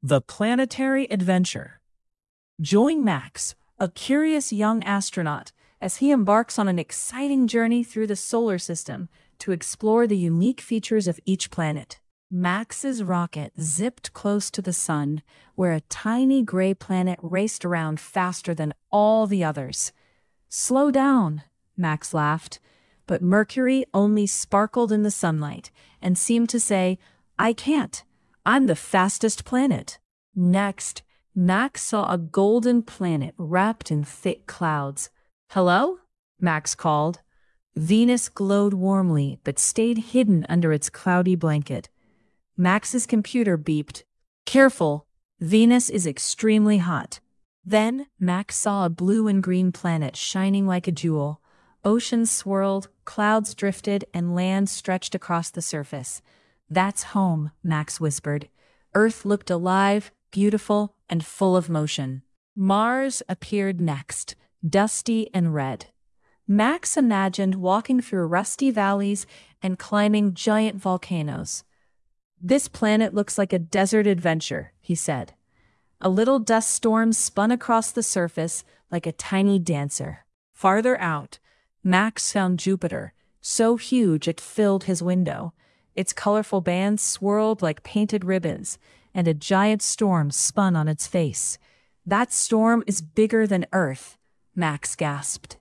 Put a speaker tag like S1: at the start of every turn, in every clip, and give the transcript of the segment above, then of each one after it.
S1: The Planetary Adventure. Join Max, a curious young astronaut, as he embarks on an exciting journey through the solar system to explore the unique features of each planet. Max's rocket zipped close to the sun, where a tiny gray planet raced around faster than all the others. "Slow down," Max laughed, but Mercury only sparkled in the sunlight and seemed to say, "I can't. I'm the fastest planet." Next, Max saw a golden planet wrapped in thick clouds. "Hello?" Max called. Venus glowed warmly but stayed hidden under its cloudy blanket. Max's computer beeped. "Careful, Venus is extremely hot." Then Max saw a blue and green planet shining like a jewel. Oceans swirled, clouds drifted, and land stretched across the surface. "That's home," Max whispered. Earth looked alive, beautiful, and full of motion. Mars appeared next, dusty and red. Max imagined walking through rusty valleys and climbing giant volcanoes. "This planet looks like a desert adventure," he said. A little dust storm spun across the surface like a tiny dancer. Farther out, Max found Jupiter, so huge it filled his window. Its colorful bands swirled like painted ribbons, and a giant storm spun on its face. "That storm is bigger than Earth," Max gasped.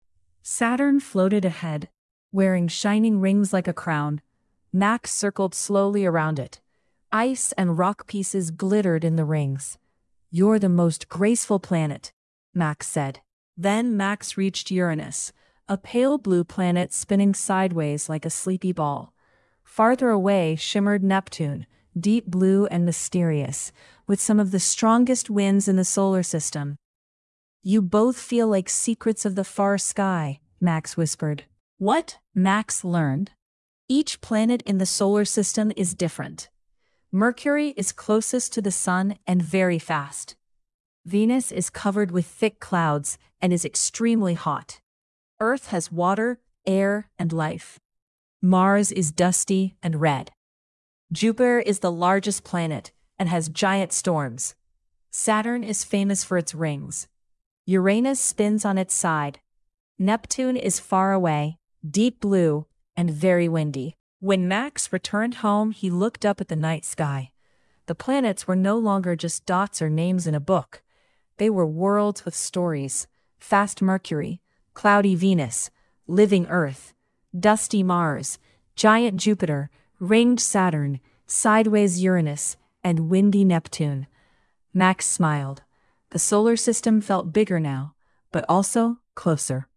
S1: Saturn floated ahead, wearing shining rings like a crown. Max circled slowly around it. Ice and rock pieces glittered in the rings. "You're the most graceful planet," Max said. Then Max reached Uranus, a pale blue planet spinning sideways like a sleepy ball. Farther away shimmered Neptune, deep blue and mysterious, with some of the strongest winds in the solar system. "You both feel like secrets of the far sky," Max whispered. What Max learned? Each planet in the solar system is different. Mercury is closest to the sun and very fast. Venus is covered with thick clouds and is extremely hot. Earth has water, air, and life. Mars is dusty and red. Jupiter is the largest planet and has giant storms. Saturn is famous for its rings. Uranus spins on its side. Neptune is far away, deep blue, and very windy. When Max returned home, he looked up at the night sky. The planets were no longer just dots or names in a book. They were worlds with stories. Fast Mercury, cloudy Venus, living Earth, dusty Mars, giant Jupiter, ringed Saturn, sideways Uranus, and windy Neptune. Max smiled. The solar system felt bigger now, but also closer.